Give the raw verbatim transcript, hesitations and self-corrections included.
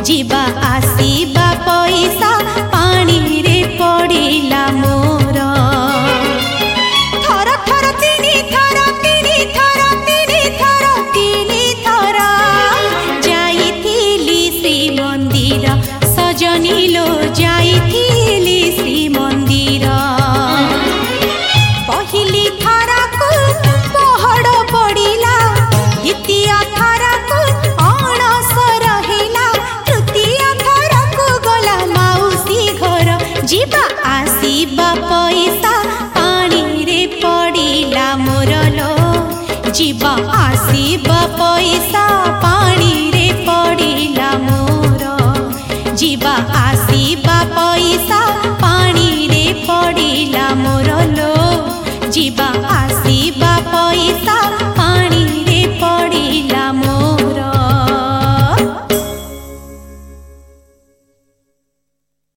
जीवा आसीबा पैसा पानी रे पड़िला मोर। थर थर तिनी थर तिनी थर तिनी थर तिनी थर जाइथिली श्री मंदिर सजनी लो जाइथिली श्री मंदिर। पहिली थरा को पहड़ पड़िला द्वितीय थरा को अणस रहिला तृतीय थरा को गला माउसी घर। जीवा आसीबा पैसा पानी रे पड़िला मोर लो जीवा आसीबा पैसा पानी रे पड़िला मोर। जीवा आसीबा पैसा पानी रे पड़िला मोर लो जीवा आसीबा पैसा